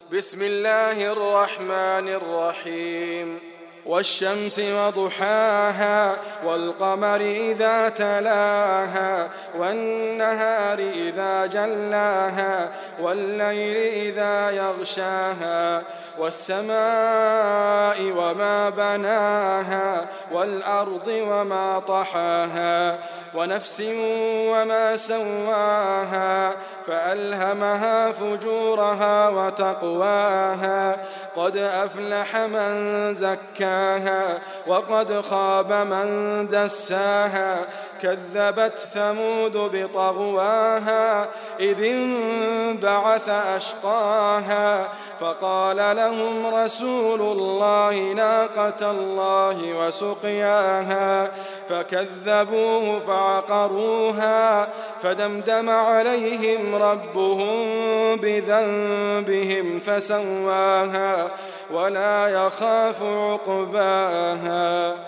بسم الله الرحمن الرحيم والشمس وضحاها والقمر إذا تلاها والنهار إذا جلاها والليل إذا يغشاها والسماء وما بناها والأرض وما طحاها ونفس وما سواها فألهمها فجورها وتقواها قد أفلح من زكاها وقد خاب من دساها كذبت ثمود بطغواها إذ انبعث أشقاها فقال لهم رسول الله ناقة الله وسقياها فكذبوه فعقروها فدمدم عليهم ربهم بذنبهم فسواها ولا يخاف عقباها.